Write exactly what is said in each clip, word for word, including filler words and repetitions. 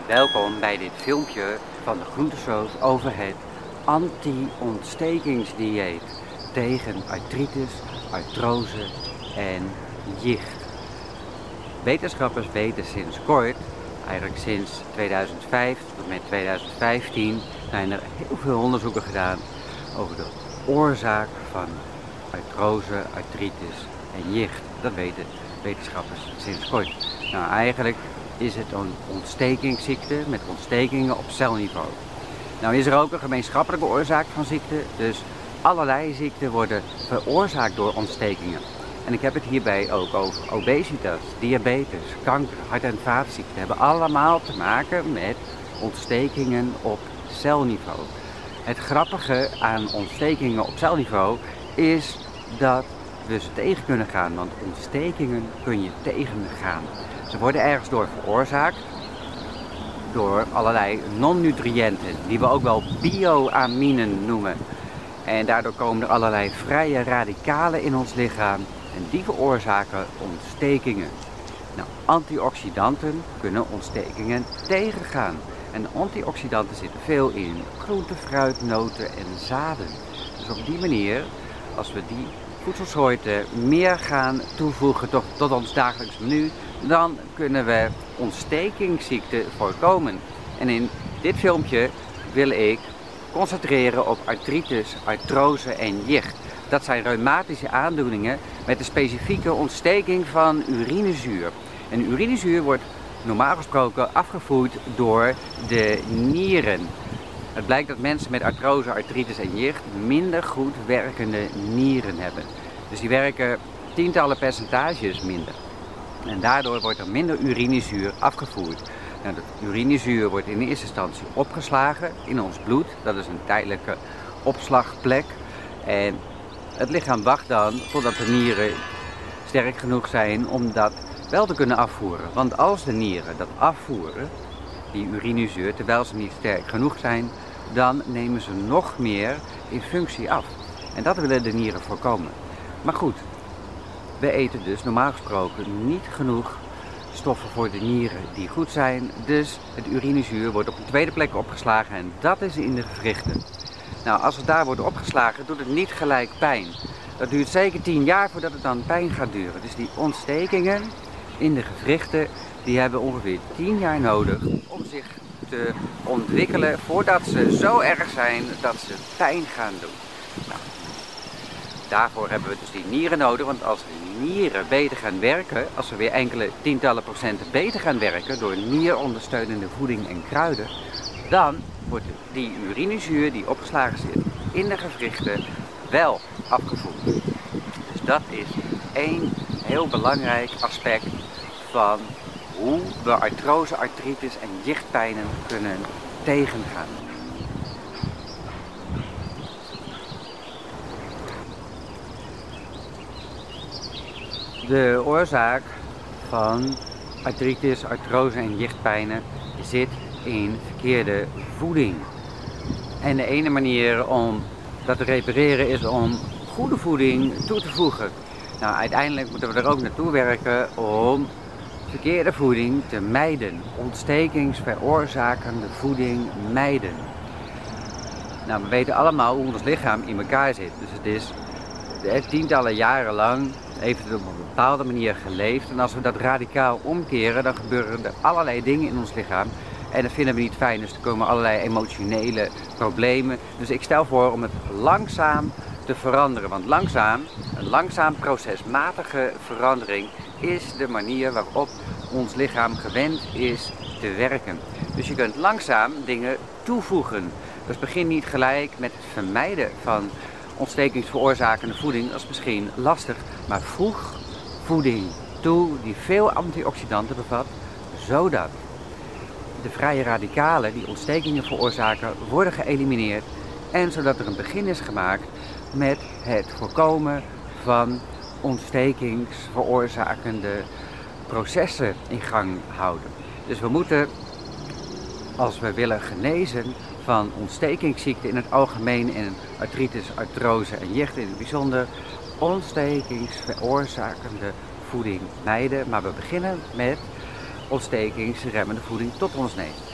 Welkom bij dit filmpje van de Groentesoos over het anti-ontstekingsdieet tegen artritis, artrose en jicht. Wetenschappers weten sinds kort, eigenlijk sinds tweeduizend vijf tot met tweeduizend vijftien, zijn er heel veel onderzoeken gedaan over de oorzaak van artrose, artritis en jicht. Dat weten wetenschappers sinds kort. Nou, eigenlijk is het een ontstekingsziekte met ontstekingen op celniveau. Nou is er ook een gemeenschappelijke oorzaak van ziekte, dus allerlei ziekten worden veroorzaakt door ontstekingen. En ik heb het hierbij ook over obesitas, diabetes, kanker, hart- en vaatziekten. hebben allemaal te maken met ontstekingen op celniveau. Het grappige aan ontstekingen op celniveau is dat we ze tegen kunnen gaan, want ontstekingen kun je tegengaan. Ze worden ergens door veroorzaakt, door allerlei non-nutriënten, die we ook wel bioaminen noemen. En daardoor komen er allerlei vrije radicalen in ons lichaam en die veroorzaken ontstekingen. Nou, antioxidanten kunnen ontstekingen tegengaan. En antioxidanten zitten veel in groente, fruit, noten en zaden. Dus op die manier, als we die voedselsoorten meer gaan toevoegen tot, tot ons dagelijks menu, dan kunnen we ontstekingsziekten voorkomen. En in dit filmpje wil ik concentreren op artritis, artrose en jicht. Dat zijn reumatische aandoeningen met een specifieke ontsteking van urinezuur. En urinezuur wordt normaal gesproken afgevoerd door de nieren. Het blijkt dat mensen met artrose, artritis en jicht minder goed werkende nieren hebben. Dus die werken tientallen percentages minder. En daardoor wordt er minder urinezuur afgevoerd. Nou, dat urinezuur wordt in eerste instantie opgeslagen in ons bloed. Dat is een tijdelijke opslagplek. En het lichaam wacht dan totdat de nieren sterk genoeg zijn om dat wel te kunnen afvoeren. Want als de nieren dat afvoeren, die urinezuur, terwijl ze niet sterk genoeg zijn, dan nemen ze nog meer in functie af. En dat willen de nieren voorkomen. Maar goed, we eten dus normaal gesproken niet genoeg stoffen voor de nieren die goed zijn. Dus het urinezuur wordt op een tweede plek opgeslagen en dat is in de gewrichten. Nou, als het daar wordt opgeslagen, doet het niet gelijk pijn. Dat duurt zeker tien jaar voordat het dan pijn gaat duren. Dus die ontstekingen in de gewrichten, die hebben ongeveer tien jaar nodig om zich te ontwikkelen voordat ze zo erg zijn dat ze pijn gaan doen. Nou, daarvoor hebben we dus die nieren nodig, want als de nieren beter gaan werken, als we weer enkele tientallen procenten beter gaan werken door nierondersteunende voeding en kruiden, dan wordt die urinezuur die opgeslagen zit in de gewrichten wel afgevoerd. Dus dat is één heel belangrijk aspect van hoe we artrose, artritis en jichtpijnen kunnen tegengaan. De oorzaak van artritis, artrose en jichtpijnen zit in verkeerde voeding. En de ene manier om dat te repareren is om goede voeding toe te voegen. Nou, uiteindelijk moeten we er ook naartoe werken om verkeerde voeding te mijden. Ontstekingsveroorzakende voeding mijden. Nou, we weten allemaal hoe ons lichaam in elkaar zit. Dus het is eh, tientallen jaren lang heeft het op een bepaalde manier geleefd. En als we dat radicaal omkeren, dan gebeuren er allerlei dingen in ons lichaam. En dat vinden we niet fijn, dus er komen allerlei emotionele problemen. Dus ik stel voor om het langzaam te veranderen. Want langzaam, een langzaam procesmatige verandering is de manier waarop ons lichaam gewend is te werken. Dus je kunt langzaam dingen toevoegen. Dus begin niet gelijk met het vermijden van ontstekingsveroorzakende voeding. Dat is misschien lastig, maar voeg voeding toe die veel antioxidanten bevat, zodat de vrije radicalen die ontstekingen veroorzaken worden geëlimineerd en zodat er een begin is gemaakt met het voorkomen van ontstekingsveroorzakende processen in gang houden. Dus we moeten, als we willen genezen van ontstekingsziekten in het algemeen en artritis, artrose en jicht in het bijzonder, ontstekingsveroorzakende voeding mijden. Maar we beginnen met ontstekingsremmende voeding tot ons neemt.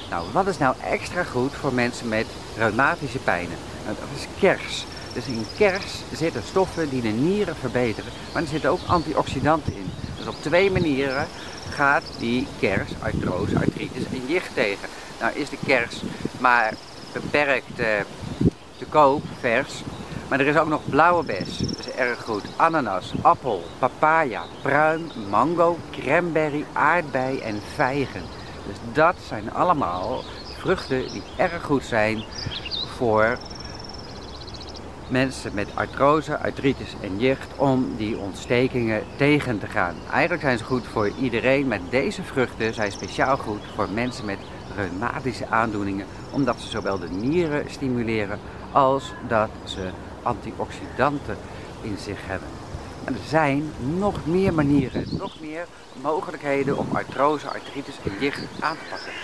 Nou, wat is nou extra goed voor mensen met reumatische pijnen? Nou, dat is kers. Dus in kers zitten stoffen die de nieren verbeteren, maar er zitten ook antioxidanten in. Dus op twee manieren gaat die kers artrose, artritis en jicht tegen. Nou is de kers maar beperkt uh, te koop, vers. Maar er is ook nog blauwe bes, dat is erg goed. Ananas, appel, papaya, pruim, mango, cranberry, aardbei en vijgen. Dus dat zijn allemaal vruchten die erg goed zijn voor mensen met artrose, artritis en jicht om die ontstekingen tegen te gaan. Eigenlijk zijn ze goed voor iedereen, maar deze vruchten zijn speciaal goed voor mensen met reumatische aandoeningen, omdat ze zowel de nieren stimuleren als dat ze antioxidanten in zich hebben. En er zijn nog meer manieren, nog meer mogelijkheden om artrose, artritis en jicht aan te pakken.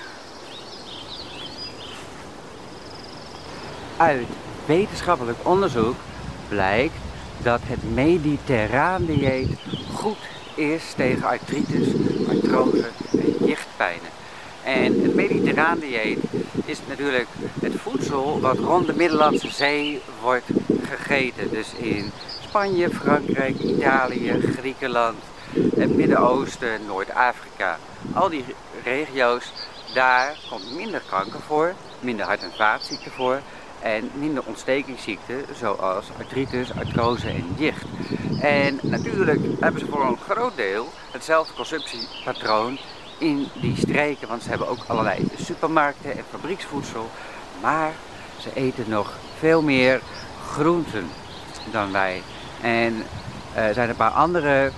Uit wetenschappelijk onderzoek blijkt dat het mediterraan dieet goed is tegen artritis, artrose en jichtpijnen. En het mediterraan dieet is natuurlijk het voedsel wat rond de Middellandse Zee wordt gegeten. Dus in Spanje, Frankrijk, Italië, Griekenland, het Midden-Oosten, Noord-Afrika. Al die regio's, daar komt minder kanker voor, minder hart- en vaatziekten voor en minder ontstekingsziekten zoals artritis, artrose en jicht. En natuurlijk hebben ze voor een groot deel hetzelfde consumptiepatroon in die streken, want ze hebben ook allerlei supermarkten en fabrieksvoedsel, maar ze eten nog veel meer groenten dan wij. En er zijn een paar andere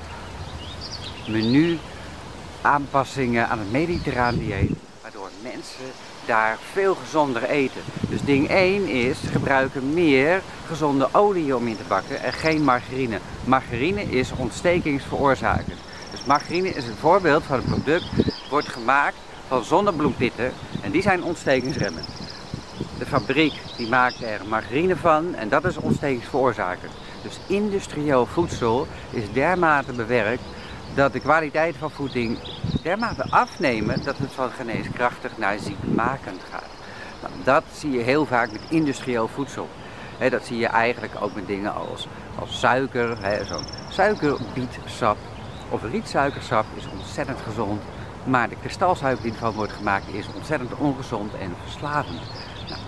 menu aanpassingen aan het mediterraan dieet, waardoor mensen daar veel gezonder eten. Dus ding één is, gebruiken meer gezonde olie om in te bakken en geen margarine. Margarine is ontstekingsveroorzaker. Dus margarine is een voorbeeld van een product, wordt gemaakt van zonnebloempitten en die zijn ontstekingsremmend. De fabriek die maakt er margarine van en dat is ontstekingsveroorzaker. Dus industrieel voedsel is dermate bewerkt dat de kwaliteit van voeding dermate afnemen dat het van geneeskrachtig naar ziekmakend gaat. Nou, dat zie je heel vaak met industrieel voedsel. He, dat zie je eigenlijk ook met dingen als, als suiker, zo'n suikerbietsap of rietsuikersap is ontzettend gezond. Maar de kristalsuiker die ervan wordt gemaakt is ontzettend ongezond en verslavend. Nou,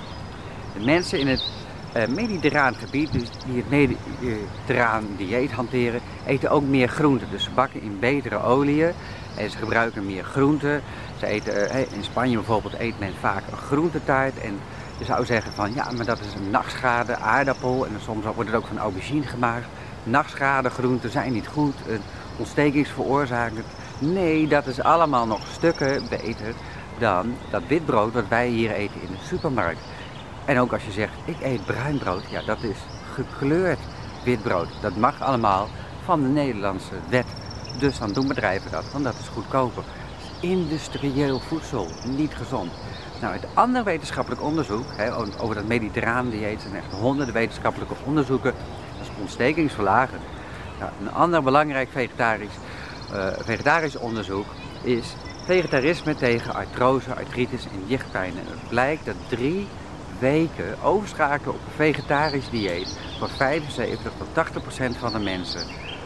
de mensen in het uh, mediterraan gebied, dus die het mediterraan dieet hanteren, eten ook meer groenten. Dus ze bakken in betere oliën en ze gebruiken meer groenten. Ze eten, uh, in Spanje bijvoorbeeld eet men vaak een groentetaart. En je zou zeggen van ja, maar dat is een nachtschade, aardappel en soms wordt het ook van aubergine gemaakt. Nachtschade groenten zijn niet goed, uh, ontstekingsveroorzakend. Nee, dat is allemaal nog stukken beter dan dat witbrood wat wij hier eten in de supermarkt. En ook als je zegt, ik eet bruin brood, ja, dat is gekleurd witbrood. Dat mag allemaal van de Nederlandse wet. Dus dan doen bedrijven dat, want dat is goedkoper. Industrieel voedsel, niet gezond. Nou, het andere wetenschappelijk onderzoek, hè, over dat mediterraan dieet, zijn echt honderden wetenschappelijke onderzoeken. Dat is ontstekingsverlagend. Nou, een ander belangrijk vegetarisch, uh, vegetarisch onderzoek is vegetarisme tegen artrose, artritis en jichtpijn. En het blijkt dat drie weken overschakelen op een vegetarisch dieet voor vijfenzeventig tot tachtig procent van de mensen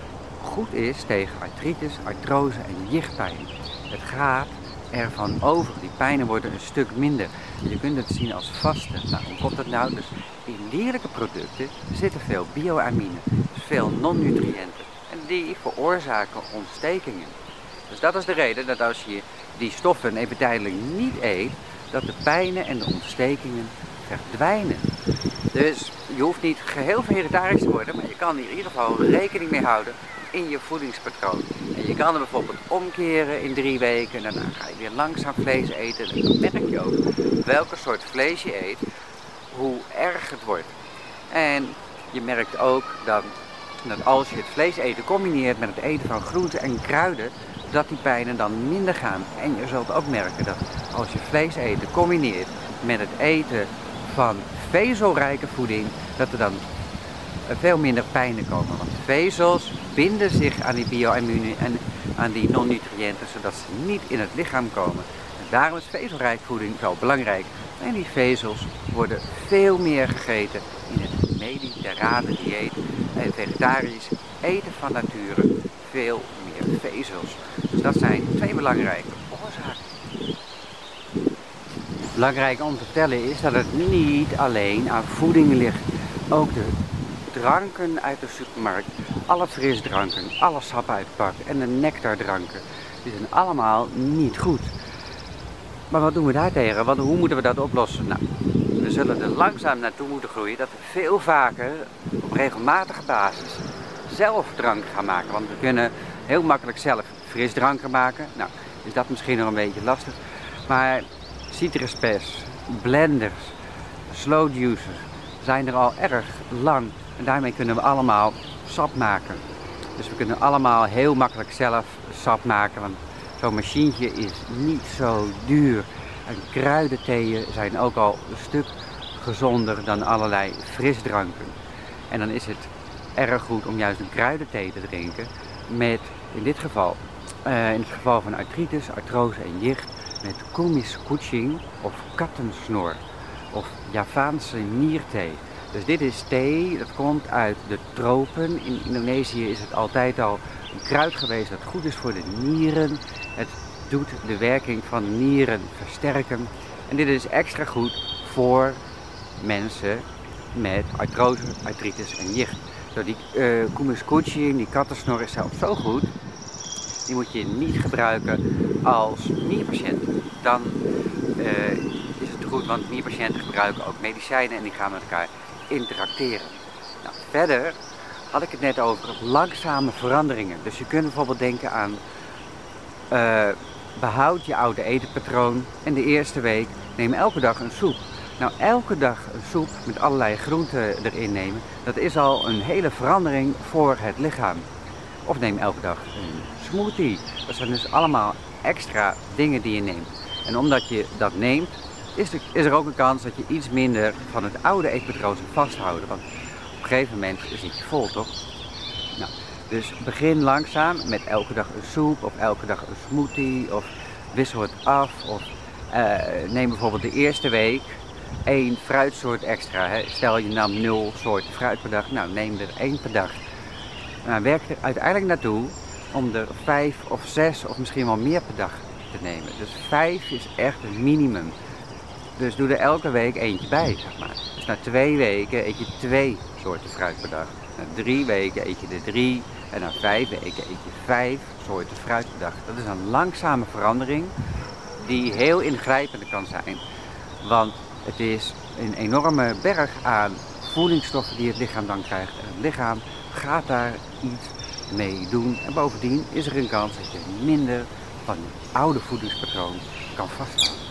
goed is tegen artritis, artrose en jichtpijn. Het gaat ervan over. Die pijnen worden een stuk minder. Je kunt het zien als vasten. Nou, hoe komt dat nou? Dus in dierlijke producten zitten veel bioamine, dus veel non-nutriënten. En die veroorzaken ontstekingen. Dus dat is de reden dat als je die stoffen even tijdelijk niet eet, dat de pijnen en de ontstekingen verdwijnen. Dus je hoeft niet geheel vegetarisch te worden, maar je kan hier in ieder geval rekening mee houden in je voedingspatroon. En je kan er bijvoorbeeld omkeren in drie weken en daarna ga je weer langzaam vlees eten. En dan merk je ook welke soort vlees je eet, hoe erg het wordt. En je merkt ook dat, dat als je het vlees eten combineert met het eten van groenten en kruiden, dat die pijnen dan minder gaan. En je zult ook merken dat als je vlees eten combineert met het eten van vezelrijke voeding, dat er dan veel minder pijnen komen. Want vezels binden zich aan die bioamine en aan die non-nutriënten, zodat ze niet in het lichaam komen. En Daarom is vezelrijk voeding zo belangrijk. En die vezels worden veel meer gegeten in het mediterrane dieet. En vegetarisch eten van nature veel meer vezels. Dus dat zijn twee belangrijke oorzaken. Belangrijk om te vertellen is dat het niet alleen aan voeding ligt. Ook de dranken uit de supermarkt, alle frisdranken, alle sappen uit het pak en de nectardranken, die zijn allemaal niet goed. Maar wat doen we daartegen? Want hoe moeten we dat oplossen? Nou, we zullen er langzaam naartoe moeten groeien dat we veel vaker op regelmatige basis zelf drank gaan maken. Want we kunnen heel makkelijk zelf frisdranken maken. Nou, is dat misschien nog een beetje lastig. Maar citruspers, blenders, slow juicers zijn er al erg lang. En daarmee kunnen we allemaal sap maken. Dus we kunnen allemaal heel makkelijk zelf sap maken. Want zo'n machientje is niet zo duur. En kruidentheeën zijn ook al een stuk gezonder dan allerlei frisdranken. En dan is het erg goed om juist een kruidenthee te drinken. Met in dit geval, uh, in het geval van artritis, artrose en jicht, met Kumis kucing of kattensnor of Javaanse nierthee. Dus dit is thee, dat komt uit de tropen. In Indonesië is het altijd al een kruid geweest dat goed is voor de nieren. Het doet de werking van de nieren versterken. En dit is extra goed voor mensen met artrose, artritis en jicht. Zo die uh, Kumis kucing, die kattensnor is zelfs zo goed. Die moet je niet gebruiken als nierpatiënt. Dan uh, is het goed, want nierpatiënten gebruiken ook medicijnen en die gaan met elkaar interacteren. Nou, verder had ik het net over langzame veranderingen. Dus je kunt bijvoorbeeld denken aan uh, behoud je oude etenpatroon en de eerste week neem elke dag een soep. Nou, elke dag een soep met allerlei groenten erin nemen, dat is al een hele verandering voor het lichaam. Of neem elke dag een smoothie. Dat zijn dus allemaal extra dingen die je neemt. En omdat je dat neemt, is er, is er ook een kans dat je iets minder van het oude eetpatroon zult vasthouden. Want op een gegeven moment zit je vol, toch? Nou, dus begin langzaam met elke dag een soep of elke dag een smoothie of wissel het af. Of uh, neem bijvoorbeeld de eerste week één fruitsoort extra. Hè. Stel je nam nul soorten fruit per dag, nou neem er één per dag. Nou, werk er uiteindelijk naartoe om er vijf of zes of misschien wel meer per dag te nemen. Dus vijf is echt een minimum. Dus doe er elke week eentje bij, zeg maar. Dus na twee weken eet je twee soorten fruit per dag. Na drie weken eet je er drie. En na vijf weken eet je vijf soorten fruit per dag. Dat is een langzame verandering die heel ingrijpend kan zijn. Want het is een enorme berg aan voedingsstoffen die het lichaam dan krijgt. En het lichaam gaat daar iets mee doen. En bovendien is er een kans dat je minder van je oude voedingspatroon kan vasthouden.